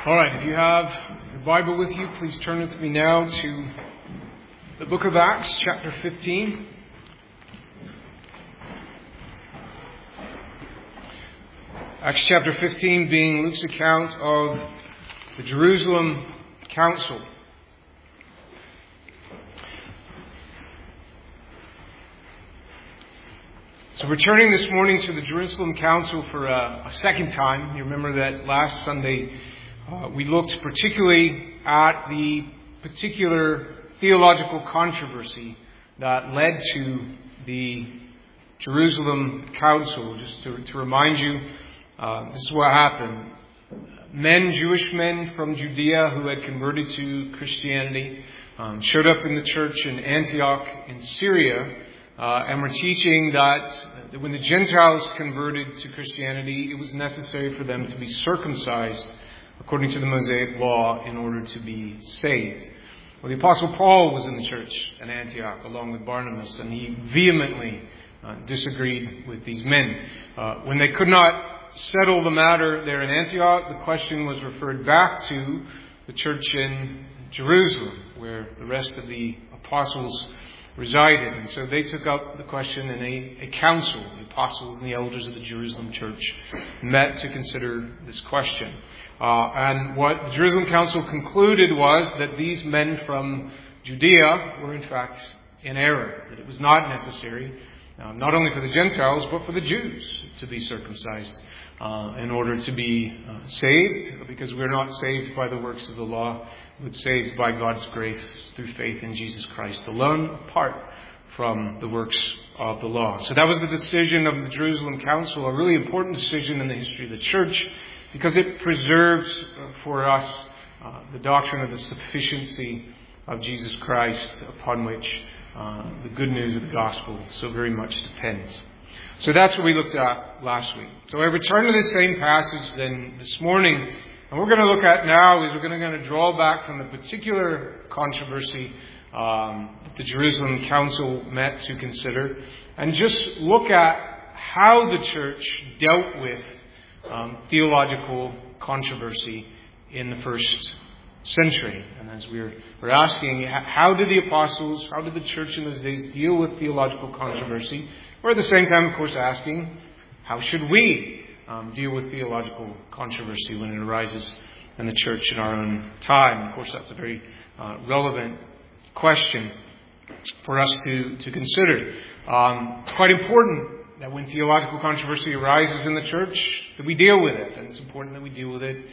All right, if you have your Bible with you, please turn with me now to the book of Acts, chapter 15. Acts chapter 15 being Luke's account of the Jerusalem Council. So we're turning this morning to the Jerusalem Council for a second time. You remember that last Sunday we looked particularly at the particular theological controversy that led to the Jerusalem Council. Just to remind you, this is what happened. Jewish men from Judea who had converted to Christianity showed up in the church in Antioch in Syria and were teaching that when the Gentiles converted to Christianity, it was necessary for them to be circumcised according to the Mosaic law in order to be saved. Well, the Apostle Paul was in the church in Antioch along with Barnabas, and he vehemently disagreed with these men. When they could not settle the matter there in Antioch, the question was referred back to the church in Jerusalem, where the rest of the apostles resided. And so they took up the question in a council. The apostles and the elders of the Jerusalem church met to consider this question. And what the Jerusalem Council concluded was that these men from Judea were in fact in error, that it was not necessary, not only for the Gentiles, but for the Jews to be circumcised in order to be saved, because we're not saved by the works of the law, but saved by God's grace through faith in Jesus Christ alone, apart from the works of the law. So that was the decision of the Jerusalem Council, a really important decision in the history of the church, because it preserves for us the doctrine of the sufficiency of Jesus Christ, upon which the good news of the gospel so very much depends. So that's what we looked at last week. So I return to the same passage then this morning, and we're going to look at now is we're going to draw back from the particular controversy that the Jerusalem Council met to consider, and just look at how the church dealt with theological controversy in the first century. And as we're asking, how did the apostles, how did the church in those days deal with theological controversy? We're at the same time, of course, asking, how should we deal with theological controversy when it arises in the church in our own time? Of course, that's a very relevant question for us to consider. It's quite important that when theological controversy arises in the church, that we deal with it. And it's important that we deal with it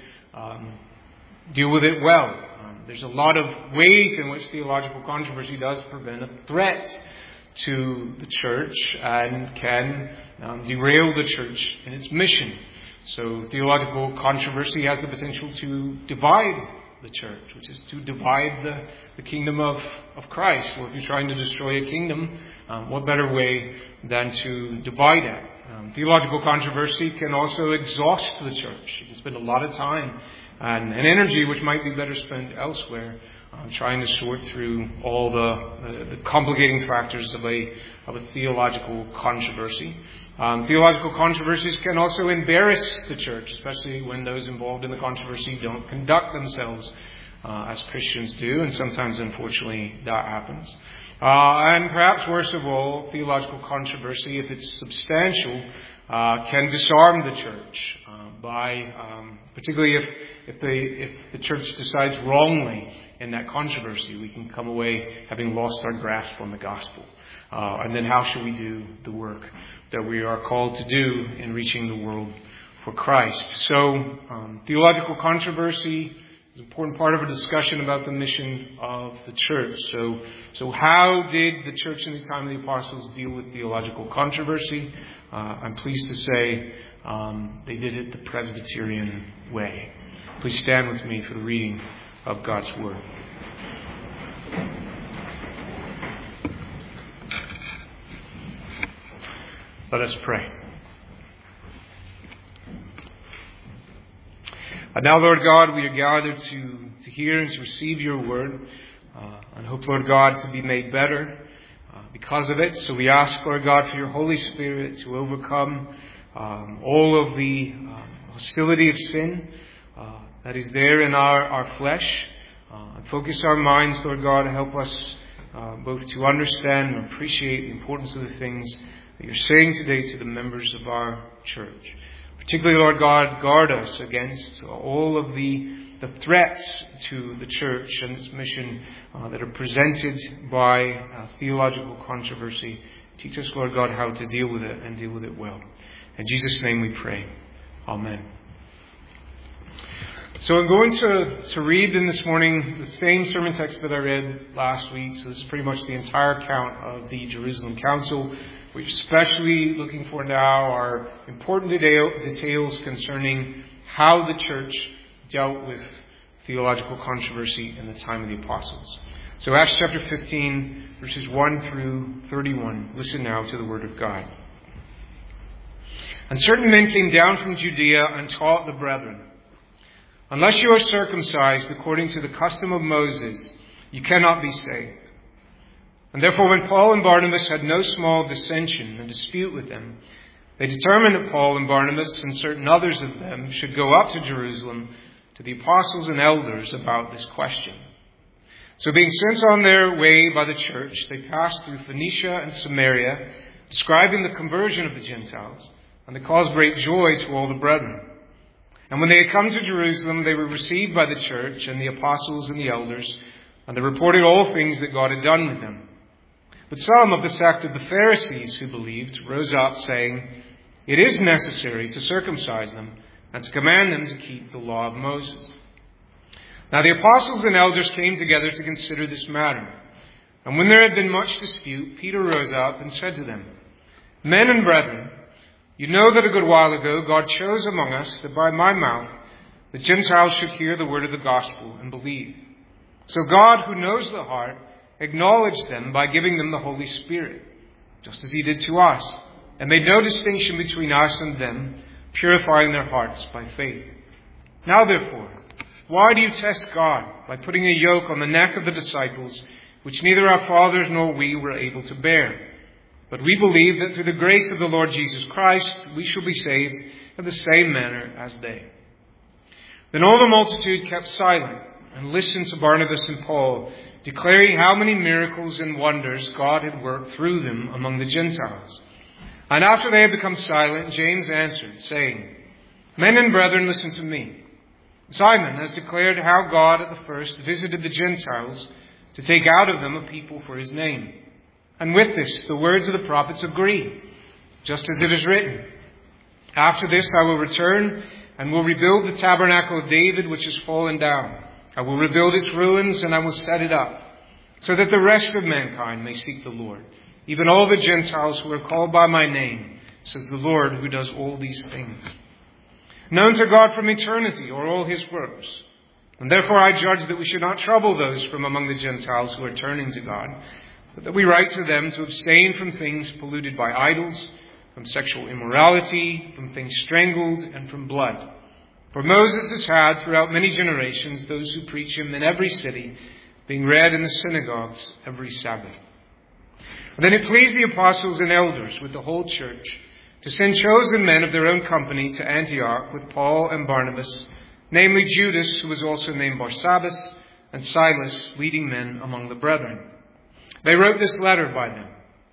well. There's a lot of ways in which theological controversy does present a threat to the church and can derail the church in its mission. So theological controversy has the potential to divide the church, which is to divide the kingdom of Christ. Well, if you're trying to destroy a kingdom, what better way than to divide it? Theological controversy can also exhaust the church. You can spend a lot of time and energy, which might be better spent elsewhere, trying to sort through all the complicating factors of a theological controversy. Theological controversies can also embarrass the church, especially when those involved in the controversy don't conduct themselves as Christians do, and sometimes, unfortunately, that happens. And perhaps worst of all, theological controversy, if it's substantial, can disarm the church particularly if the church decides wrongly in that controversy. We can come away having lost our grasp on the gospel. And then how should we do the work that we are called to do in reaching the world for Christ? So theological controversy is an important part of a discussion about the mission of the church. So how did the church in the time of the apostles deal with theological controversy? I'm pleased to say they did it the Presbyterian way. Please stand with me for the reading of God's Word. Let us pray. And now, Lord God, we are gathered to hear and to receive your word, and hope, Lord God, to be made better because of it. So we ask, Lord God, for your Holy Spirit to overcome all of the hostility of sin, that is there in our flesh. And focus our minds, Lord God, to help us both to understand and appreciate the importance of the things that you're saying today to the members of our church. Particularly, Lord God, guard us against all of the threats to the church and its mission that are presented by theological controversy. Teach us, Lord God, how to deal with it and deal with it well. In Jesus' name we pray. Amen. So I'm going to read in this morning the same sermon text that I read last week. So this is pretty much the entire account of the Jerusalem Council. We're especially looking for now are important details concerning how the church dealt with theological controversy in the time of the apostles. So Acts chapter 15, verses 1 through 31. Listen now to the word of God. And certain men came down from Judea and taught the brethren, unless you are circumcised according to the custom of Moses, you cannot be saved. And therefore when Paul and Barnabas had no small dissension and dispute with them, they determined that Paul and Barnabas and certain others of them should go up to Jerusalem to the apostles and elders about this question. So being sent on their way by the church, they passed through Phoenicia and Samaria, describing the conversion of the Gentiles, and they caused great joy to all the brethren. And when they had come to Jerusalem, they were received by the church and the apostles and the elders, and they reported all things that God had done with them. But some of the sect of the Pharisees who believed rose up, saying, it is necessary to circumcise them and to command them to keep the law of Moses. Now the apostles and elders came together to consider this matter. And when there had been much dispute, Peter rose up and said to them, men and brethren, you know that a good while ago God chose among us that by my mouth the Gentiles should hear the word of the gospel and believe. So God, who knows the heart, acknowledged them by giving them the Holy Spirit, just as he did to us, and made no distinction between us and them, purifying their hearts by faith. Now therefore, why do you test God by putting a yoke on the neck of the disciples, which neither our fathers nor we were able to bear? But we believe that through the grace of the Lord Jesus Christ, we shall be saved in the same manner as they. Then all the multitude kept silent and listened to Barnabas and Paul, declaring how many miracles and wonders God had worked through them among the Gentiles. And after they had become silent, James answered, saying, men and brethren, listen to me. Simon has declared how God at the first visited the Gentiles to take out of them a people for his name. And with this, the words of the prophets agree, just as it is written, after this I will return and will rebuild the tabernacle of David, which has fallen down. I will rebuild its ruins and I will set it up, so that the rest of mankind may seek the Lord, even all the Gentiles who are called by my name, says the Lord who does all these things. Known to God from eternity are all his works. And therefore I judge that we should not trouble those from among the Gentiles who are turning to God, but that we write to them to abstain from things polluted by idols, from sexual immorality, from things strangled, and from blood. For Moses has had throughout many generations those who preach him in every city, being read in the synagogues every Sabbath. And then it pleased the apostles and elders with the whole church to send chosen men of their own company to Antioch with Paul and Barnabas, namely Judas, who was also named Barsabbas, and Silas, leading men among the brethren. They wrote this letter by them.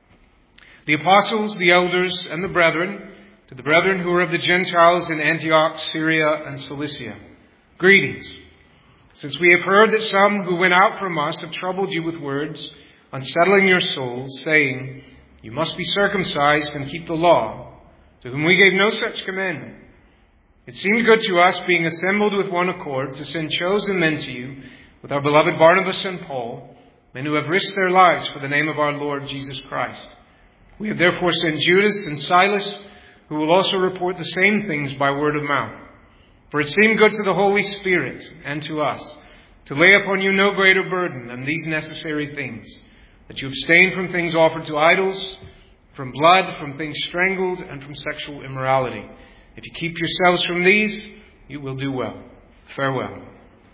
The apostles, the elders, and the brethren, to the brethren who are of the Gentiles in Antioch, Syria, and Cilicia, greetings. Since we have heard that some who went out from us have troubled you with words, unsettling your souls, saying, you must be circumcised and keep the law, to whom we gave no such commandment. It seemed good to us, being assembled with one accord, to send chosen men to you, with our beloved Barnabas and Paul, men who have risked their lives for the name of our Lord Jesus Christ. We have therefore sent Judas and Silas, who will also report the same things by word of mouth. For it seemed good to the Holy Spirit and to us to lay upon you no greater burden than these necessary things, that you abstain from things offered to idols, from blood, from things strangled, and from sexual immorality. If you keep yourselves from these, you will do well. Farewell.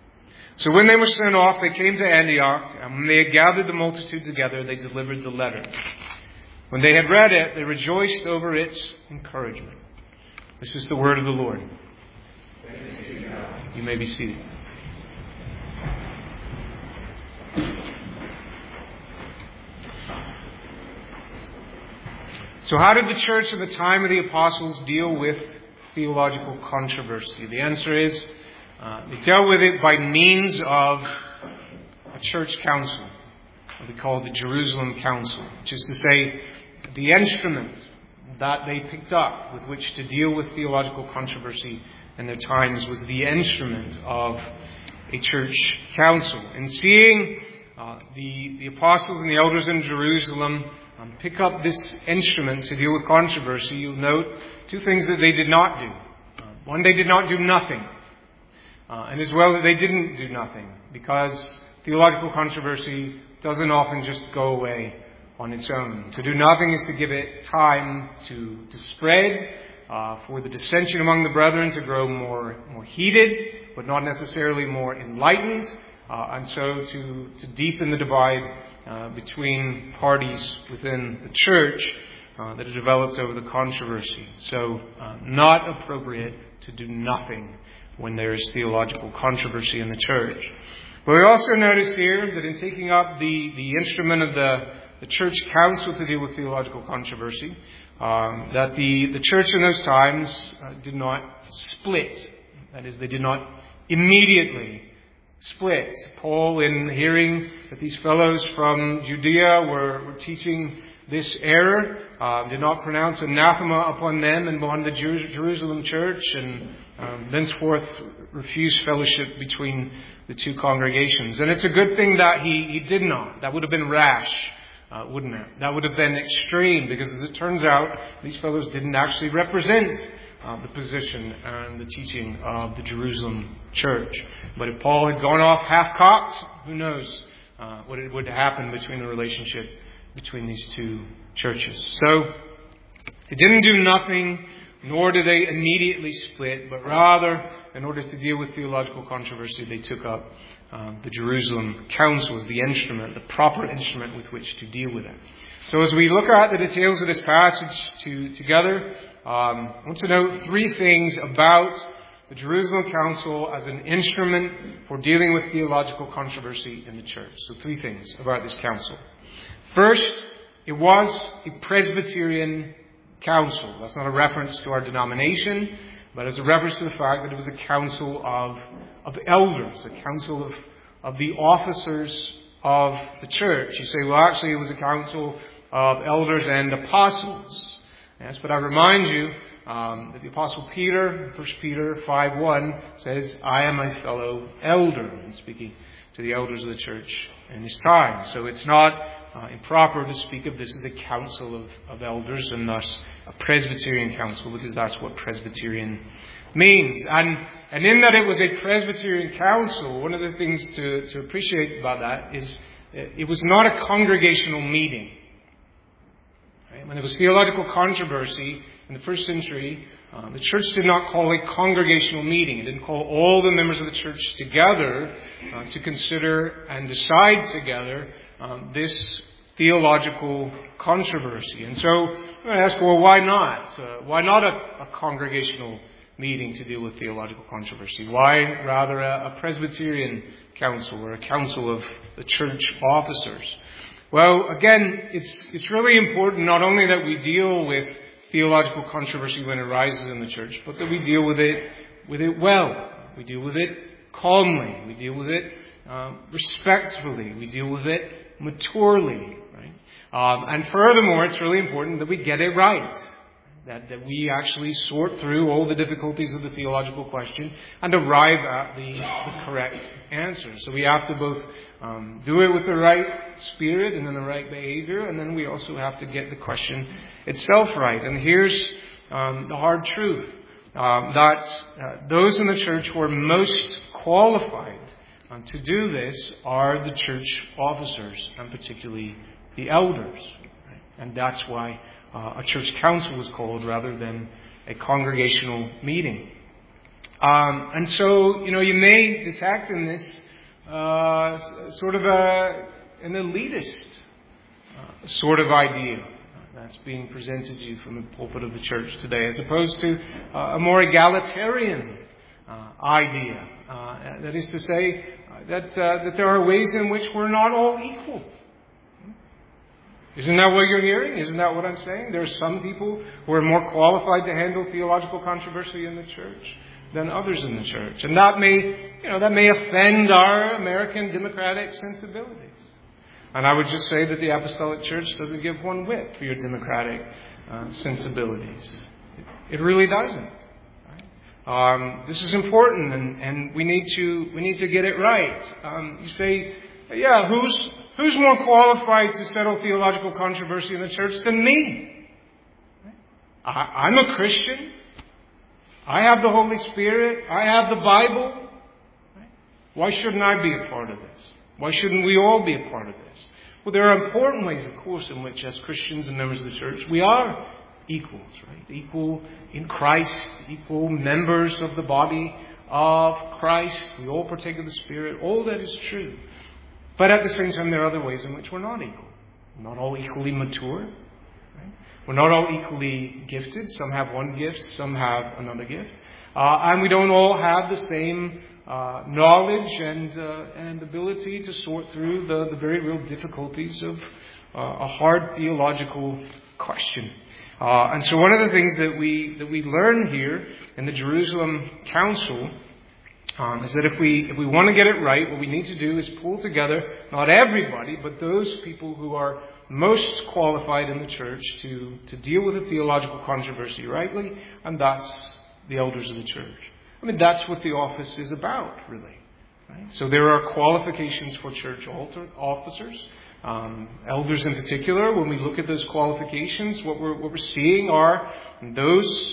So when they were sent off, they came to Antioch, and when they had gathered the multitude together, they delivered the letter. When they had read it, they rejoiced over its encouragement. This is the word of the Lord. You may be seated. So how did the church at the time of the apostles deal with theological controversy? The answer is they dealt with it by means of a church council, what we call the Jerusalem Council, which is to say the instruments that they picked up with which to deal with theological controversy in their times was the instrument of a church council. And seeing the apostles and the elders in Jerusalem pick up this instrument to deal with controversy, you'll note two things that they did not do. One, they did not do nothing. And as well that they didn't do nothing, because theological controversy doesn't often just go away on its own. To do nothing is to give it time to spread, for the dissension among the brethren to grow more heated, but not necessarily more enlightened, and so to deepen the divide between parties within the church that have developed over the controversy. So not appropriate to do nothing when there is theological controversy in the church. But we also notice here that in taking up the instrument of the church council to deal with theological controversy, that the church in those times did not split. That is, they did not immediately split. Paul, in hearing that these fellows from Judea were teaching this error, did not pronounce anathema upon them and upon the Jerusalem church, and thenceforth refused fellowship between the two congregations. And it's a good thing that he did not. That would have been rash, wouldn't it? That would have been extreme, because as it turns out, these fellows didn't actually represent the position and the teaching of the Jerusalem church. But if Paul had gone off half-cocked, who knows what would happen between the relationship between these two churches. So they didn't do nothing, nor did they immediately split, but rather, in order to deal with theological controversy, they took up the Jerusalem Council as the instrument, the proper instrument with which to deal with it. So as we look at the details of this passage together, I want to note three things about the Jerusalem Council as an instrument for dealing with theological controversy in the church. So three things about this council. First, it was a Presbyterian council. That's not a reference to our denomination, but as a reference to the fact that it was a council of elders, a council of the officers of the church. You say, well, actually, it was a council of elders and apostles. Yes, but I remind you that the Apostle Peter, 1 Peter 5:1, says, I am a fellow elder, and speaking to the elders of the church in his time. So it's not improper to speak of this as a council of elders and thus a Presbyterian council, because that's what Presbyterian means. And in that it was a Presbyterian council, one of the things to appreciate about that is it was not a congregational meeting. Right? When there was theological controversy in the first century, the church did not call a congregational meeting. It didn't call all the members of the church together to consider and decide together this theological controversy. And so I'm going to ask, well, why not? Why not a congregational meeting to deal with theological controversy? Why rather a Presbyterian council or a council of the church officers? Well, again, it's really important not only that we deal with theological controversy when it arises in the church, but that we deal with it well. We deal with it calmly. We deal with it respectfully. We deal with it maturely. Right? And furthermore, it's really important that we get it right. That we actually sort through all the difficulties of the theological question and arrive at the correct answer. So we have to both do it with the right spirit and then the right behavior, and then we also have to get the question itself right. And here's the hard truth, that those in the church who are most qualified to do this are the church officers, and particularly the elders. Right? And that's why a church council was called rather than a congregational meeting. And so, you may detect in this sort of an elitist sort of idea that's being presented to you from the pulpit of the church today, as opposed to a more egalitarian idea. That is to say, that there are ways in which we're not all equal. Isn't that what you're hearing? Isn't that what I'm saying? There are some people who are more qualified to handle theological controversy in the church than others in the church. And that may offend our American democratic sensibilities. And I would just say that the Apostolic Church doesn't give one whit for your democratic sensibilities. It really doesn't. This is important, and we need to get it right. You say, yeah, who's more qualified to settle theological controversy in the church than me? I'm a Christian. I have the Holy Spirit. I have the Bible. Why shouldn't I be a part of this? Why shouldn't we all be a part of this? Well, there are important ways, of course, in which as Christians and members of the church, we are equals, right? Equal in Christ, equal members of the body of Christ. We all partake of the Spirit. All that is true. But at the same time, there are other ways in which we're not equal. We're not all equally mature. Right? We're not all equally gifted. Some have one gift, some have another gift. And we don't all have the same knowledge and ability to sort through the very real difficulties of a hard theological question. And so one of the things that we learn here in the Jerusalem Council is that if we want to get it right, what we need to do is pull together not everybody, but those people who are most qualified in the church to deal with a theological controversy rightly, and that's the elders of the church. I mean, that's what the office is about, really. Right? So there are qualifications for church officers, elders in particular. When we look at those qualifications, what we're seeing are those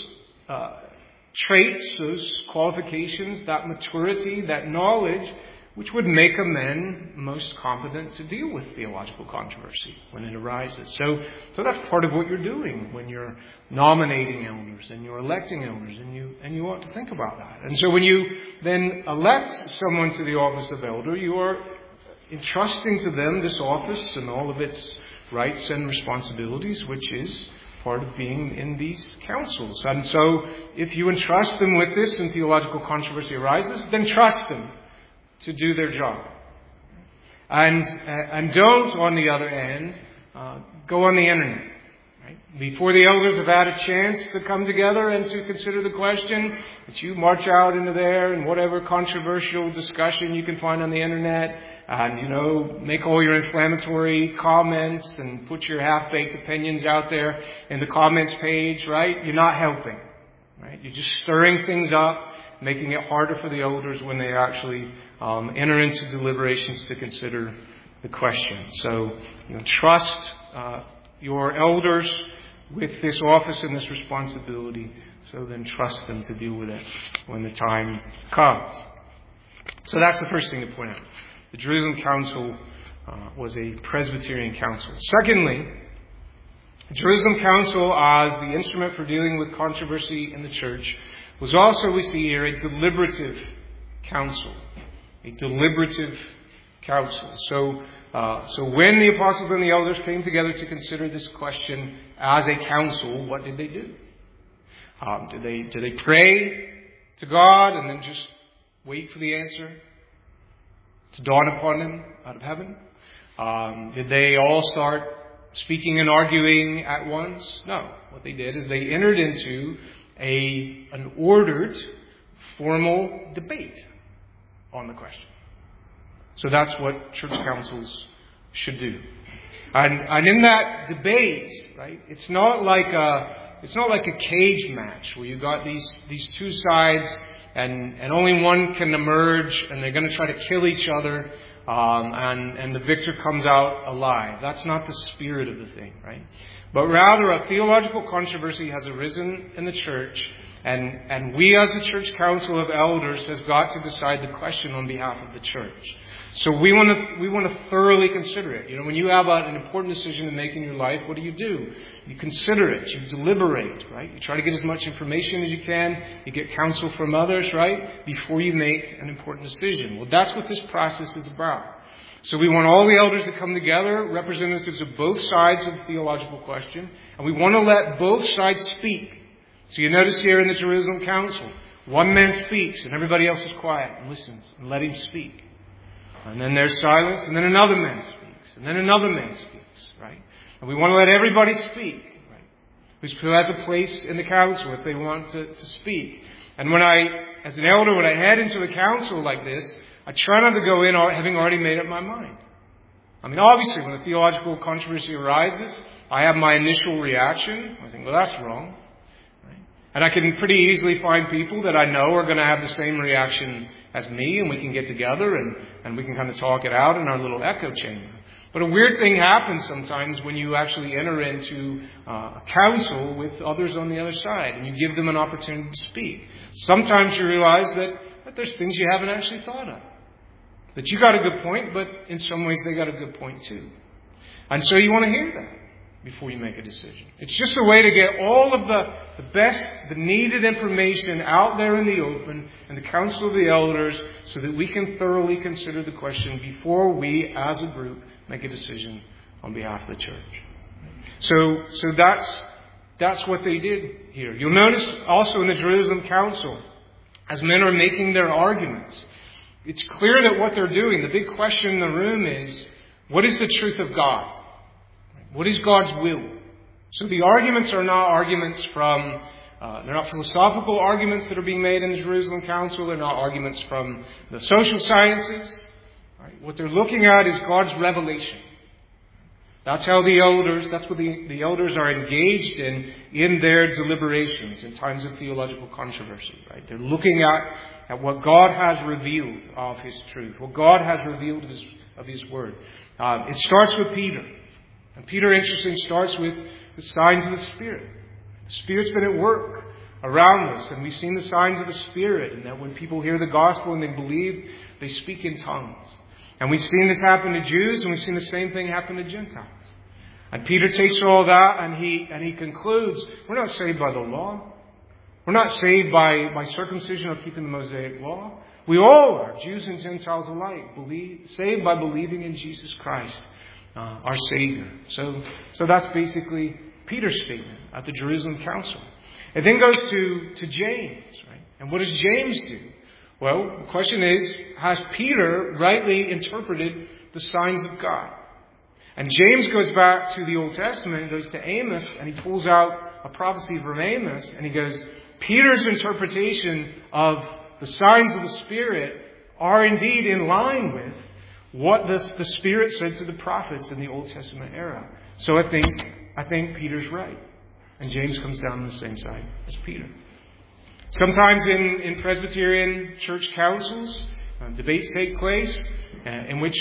traits, those qualifications, that maturity, that knowledge, which would make a man most competent to deal with theological controversy when it arises. So that's part of what you're doing when you're nominating elders and you're electing elders, and you ought to think about that. And so when you then elect someone to the office of elder, you are entrusting to them this office and all of its rights and responsibilities, which is part of being in these councils. And so if you entrust them with this and theological controversy arises, then trust them to do their job. And don't, on the other hand, go on the internet. Right? Before the elders have had a chance to come together and to consider the question, that you march out into there and whatever controversial discussion you can find on the internet, and, make all your inflammatory comments and put your half-baked opinions out there in the comments page, right? You're not helping, right? You're just stirring things up, making it harder for the elders when they actually enter into deliberations to consider the question. So, trust your elders with this office and this responsibility, so then trust them to deal with it when the time comes. So that's the first thing to point out. The Jerusalem Council was a Presbyterian council. Secondly, the Jerusalem Council, as the instrument for dealing with controversy in the church, was also, we see here, a deliberative council. A deliberative council. So when the apostles and the elders came together to consider this question as a council, what did they do? Did they pray to God and then just wait for the answer to dawn upon them out of heaven? Did they all start speaking and arguing at once? No. What they did is they entered into an ordered, formal debate on the question. So that's what church councils should do. And in that debate, right, it's not like a cage match where you got these two sides and only one can emerge and they're going to try to kill each other, and the victor comes out alive. That's not the spirit of the thing, right? But rather a theological controversy has arisen in the church, and we as a church council of elders has got to decide the question on behalf of the church. So we want to thoroughly consider it. When you have an important decision to make in your life, what do? You consider it. You deliberate, right? You try to get as much information as you can. You get counsel from others, right? Before you make an important decision. Well, that's what this process is about. So we want all the elders to come together, representatives of both sides of the theological question, and we want to let both sides speak. So you notice here in the Jerusalem Council, One man speaks and everybody else is quiet and listens and let him speak. And then there's silence, and then another man speaks, and then another man speaks, right? And we want to let everybody speak, right? Who has a place in the council if they want to speak. And as an elder, when I head into a council like this, I try not to go in having already made up my mind. I mean, obviously, when a theological controversy arises, I have my initial reaction. I think, well, that's wrong. Right? And I can pretty easily find people that I know are going to have the same reaction as me, and we can get together and we can kind of talk it out in our little echo chamber. But a weird thing happens sometimes when you actually enter into a council with others on the other side and you give them an opportunity to speak. Sometimes you realize that there's things you haven't actually thought of. That you got a good point, but in some ways they got a good point too. And so you want to hear that before you make a decision. It's just a way to get all of the best, the needed information out there in the open in the council of the elders so that we can thoroughly consider the question before we, as a group, make a decision on behalf of the church. So that's what they did here. You'll notice also in the Jerusalem Council, as men are making their arguments, it's clear that what they're doing, the big question in the room is, what is the truth of God? What is God's will? So the arguments are not arguments from, they're not philosophical arguments that are being made in the Jerusalem Council. They're not arguments from the social sciences. Right? What they're looking at is God's revelation. That's how that's what the elders are engaged in their deliberations in times of theological controversy. Right? They're looking at what God has revealed of His truth, what God has revealed of His Word. It starts with Peter. And Peter, interestingly, starts with the signs of the Spirit. The Spirit's been at work around us, and we've seen the signs of the Spirit, and that when people hear the gospel and they believe, they speak in tongues. And we've seen this happen to Jews, and we've seen the same thing happen to Gentiles. And Peter takes all that, and he concludes, we're not saved by the law. We're not saved by circumcision or keeping the Mosaic law. We all are, Jews and Gentiles alike, saved by believing in Jesus Christ, our Savior. So that's basically Peter's statement at the Jerusalem Council. It then goes to James, right? And what does James do? Well, the question is, has Peter rightly interpreted the signs of God? And James goes back to the Old Testament and goes to Amos, and he pulls out a prophecy from Amos, and he goes, Peter's interpretation of the signs of the Spirit are indeed in line with what the Spirit said to the prophets in the Old Testament era. So I think Peter's right. And James comes down on the same side as Peter. Sometimes in Presbyterian church councils, debates take place in which,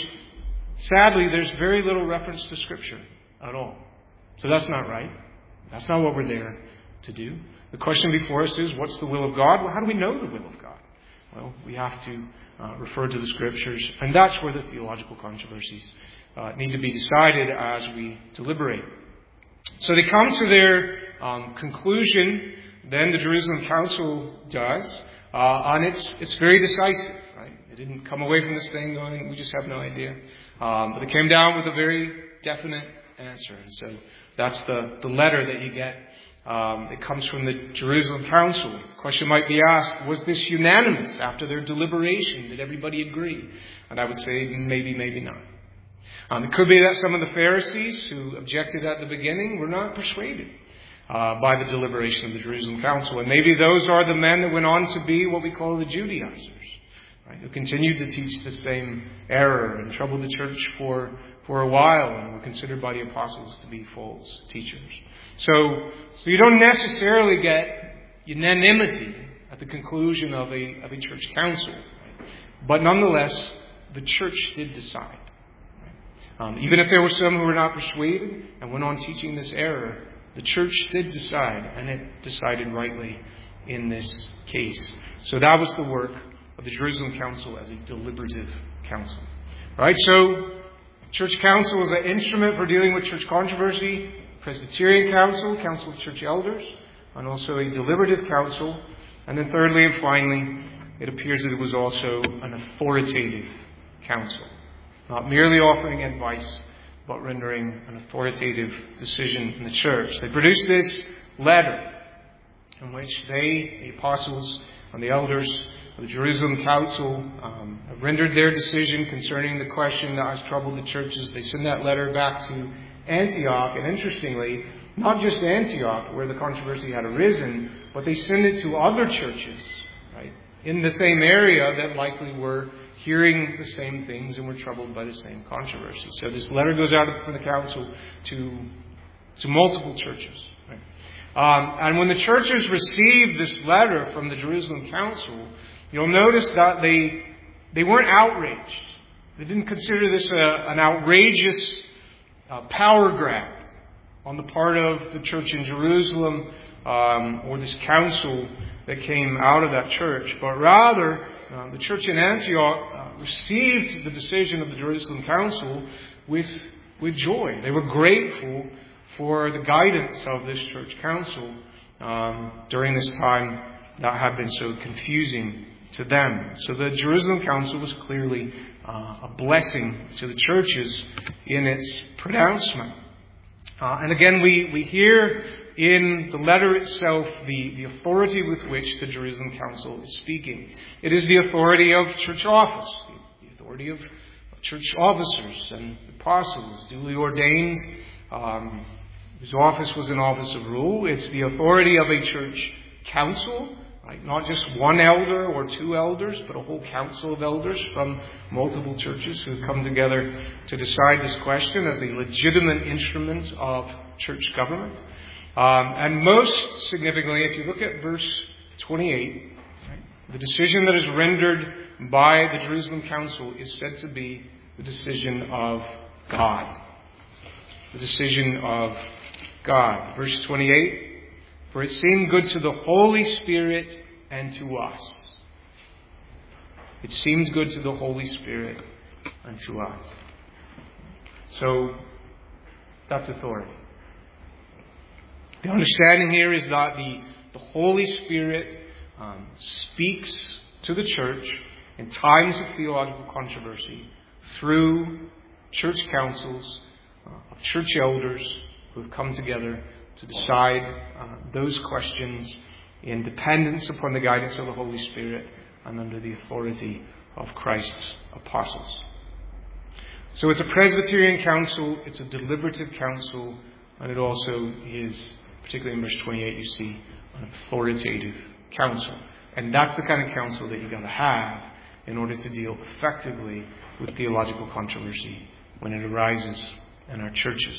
sadly, there's very little reference to Scripture at all. So that's not right. That's not what we're there to do. The question before us is, what's the will of God? Well, how do we know the will of God? Well, we have to refer to the Scriptures, and that's where the theological controversies need to be decided as we deliberate. So they come to their conclusion, then the Jerusalem Council does, and it's very decisive. Right? They didn't come away from this thing going, we just have no idea. But they came down with a very definite answer. And so that's the letter that you get. It comes from the Jerusalem Council. The question might be asked, was this unanimous after their deliberation? Did everybody agree? And I would say maybe, maybe not. It could be that some of the Pharisees who objected at the beginning were not persuaded by the deliberation of the Jerusalem Council. And maybe those are the men that went on to be what we call the Judaizers, right, who continued to teach the same error and troubled the church for a while and were considered by the apostles to be false teachers. So you don't necessarily get unanimity at the conclusion of a church council. Right? But nonetheless, the church did decide. Right? Even if there were some who were not persuaded and went on teaching this error, the church did decide, and it decided rightly in this case. So that was the work of the Jerusalem Council as a deliberative council. Right? So church council is an instrument for dealing with church controversy. Presbyterian Council, Council of Church Elders, and also a deliberative council. And then thirdly and finally, it appears that it was also an authoritative council. Not merely offering advice, but rendering an authoritative decision in the church. They produced this letter in which they, the apostles, and the elders of the Jerusalem Council have rendered their decision concerning the question that has troubled the churches. They send that letter back to Antioch, and interestingly, not just Antioch, where the controversy had arisen, but they send it to other churches, right, in the same area that likely were hearing the same things and were troubled by the same controversy. So this letter goes out from the council to multiple churches. Right? And when the churches received this letter from the Jerusalem Council, you'll notice that they weren't outraged. They didn't consider this an outrageous power grab on the part of the church in Jerusalem or this council that came out of that church. But rather, the church in Antioch received the decision of the Jerusalem Council with joy. They were grateful for the guidance of this church council during this time that had been so confusing to them. So the Jerusalem Council was clearly a blessing to the churches in its pronouncement. And again, we hear in the letter itself the authority with which the Jerusalem Council is speaking. It is the authority of church office, the authority of church officers and apostles, duly ordained, whose office was an office of rule. It's the authority of a church council, right? Not just one elder or two elders, but a whole council of elders from multiple churches who come together to decide this question as a legitimate instrument of church government. And most significantly, if you look at verse 28, right, the decision that is rendered by the Jerusalem Council is said to be the decision of God. The decision of God. Verse 28, for it seemed good to the Holy Spirit and to us. It seemed good to the Holy Spirit and to us. So, that's authority. The understanding here is that the Holy Spirit speaks to the church in times of theological controversy through church councils of church elders who have come together to decide those questions in dependence upon the guidance of the Holy Spirit and under the authority of Christ's apostles. So it's a Presbyterian council, it's a deliberative council, and it also is, particularly in verse 28, you see an authoritative council. And that's the kind of council that you've got to have in order to deal effectively with theological controversy when it arises in our churches.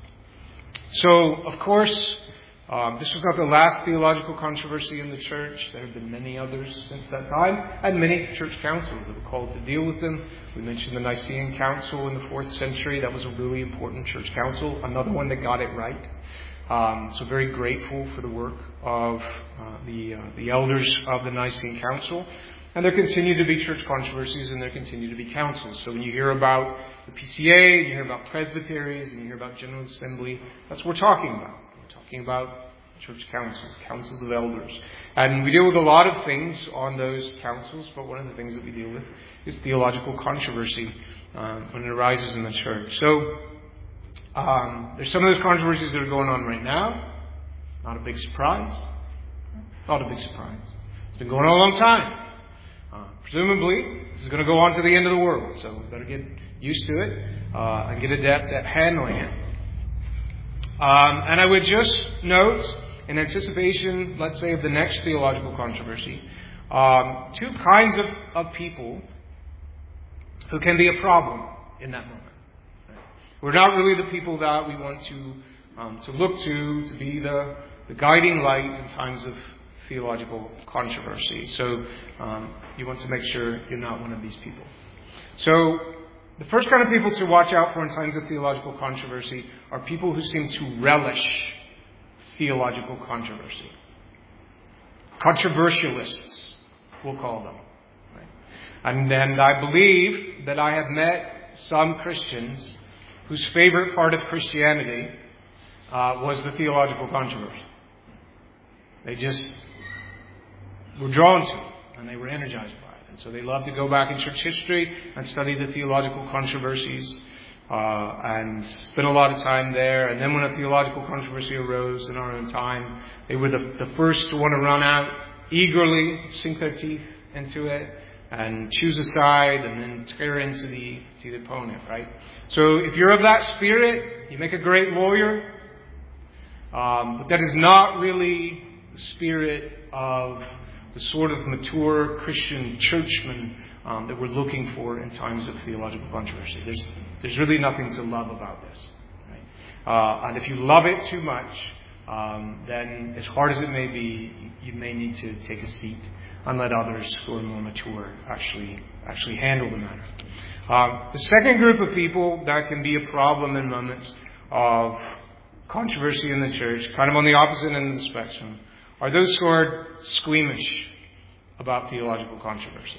So, of course, this was not the last theological controversy in the church. There have been many others since that time, and many church councils that were called to deal with them. We mentioned the Nicene Council in the 4th century. That was a really important church council, another one that got it right. So very grateful for the work of the elders of the Nicene Council. And there continue to be church controversies and there continue to be councils. So when you hear about the PCA, you hear about presbyteries, and you hear about General Assembly, that's what we're talking about. We're talking about church councils, councils of elders. And we deal with a lot of things on those councils, but one of the things that we deal with is theological controversy when it arises in the church. So there's some of those controversies that are going on right now. Not a big surprise. Not a big surprise. It's been going on a long time. Presumably, this is going to go on to the end of the world. So we better get used to it and get adept at handling it. And I would just note, in anticipation, let's say, of the next theological controversy, two kinds of people who can be a problem in that moment. We're not really the people that we want to look to be the guiding light in times of theological controversy. So you want to make sure you're not one of these people. So the first kind of people to watch out for in times of theological controversy are people who seem to relish theological controversy. Controversialists, we'll call them. Right? And I believe that I have met some Christians whose favorite part of Christianity was the theological controversy. They just were drawn to it, and they were energized by it. And so they love to go back in church history and study the theological controversies and spend a lot of time there. And then when a theological controversy arose in our own time, they were the first to want to run out eagerly sink their teeth into it and choose a side and then tear into the opponent, right? So if you're of that spirit, you make a great lawyer. But that is not really the spirit of the sort of mature Christian churchman that we're looking for in times of theological controversy. There's really nothing to love about this. Right? And if you love it too much, then as hard as it may be, you may need to take a seat and let others who are more mature actually handle the matter. The second group of people that can be a problem in moments of controversy in the church, kind of on the opposite end of the spectrum, are those who are squeamish about theological controversy.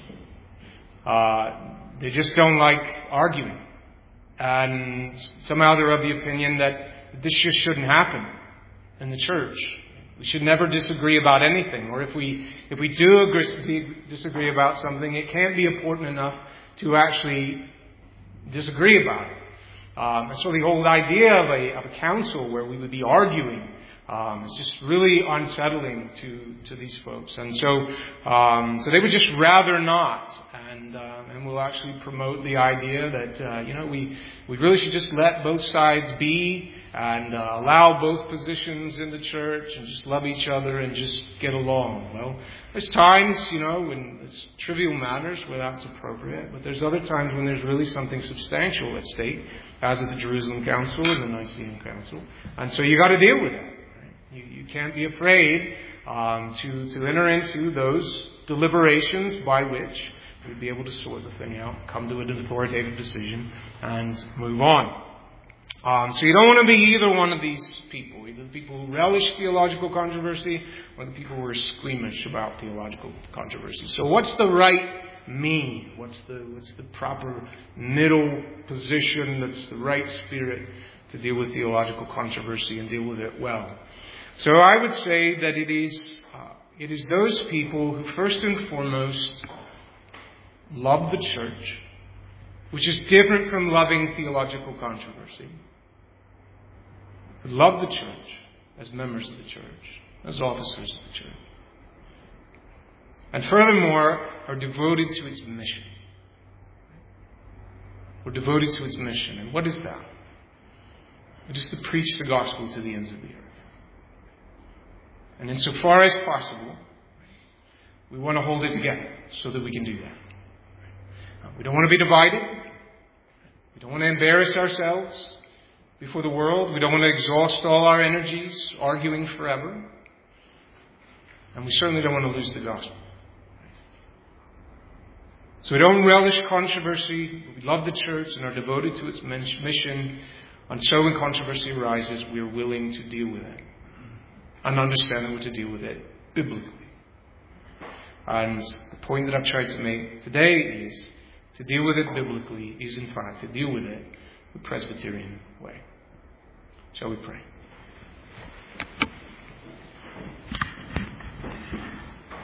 They just don't like arguing. And somehow they're of the opinion that this just shouldn't happen in the church. We should never disagree about anything. Or if we do disagree about something, it can't be important enough to actually disagree about it. And so the whole idea of a council where we would be arguing is just really unsettling to these folks. And so they would just rather not. And we'll actually promote the idea that, we really should just let both sides be and allow both positions in the church and just love each other and just get along. Well, there's times, when it's trivial matters where that's appropriate, but there's other times when there's really something substantial at stake, as at the Jerusalem Council and the Nicene Council. And so you got to deal with it. Right? You can't be afraid to enter into those deliberations by which we'd be able to sort the thing out, come to an authoritative decision, and move on. So you don't want to be either one of these people, either the people who relish theological controversy or the people who are squeamish about theological controversy. So what's the right mean? What's the proper middle position that's the right spirit to deal with theological controversy and deal with it well? So I would say that it is those people who first and foremost love the church, which is different from loving theological controversy. Who love the church as members of the church, as officers of the church. And furthermore, are devoted to its mission. We're devoted to its mission. And what is that? It is to preach the gospel to the ends of the earth. And insofar as possible, we want to hold it together so that we can do that. We don't want to be divided. We don't want to embarrass ourselves before the world. We don't want to exhaust all our energies arguing forever. And we certainly don't want to lose the gospel. So we don't relish controversy. We love the church and are devoted to its mission. And so when controversy arises, we are willing to deal with it and understand what to deal with it biblically. And the point that I've tried to make today is to deal with it biblically is in fact to deal with it the Presbyterian way. Shall we pray?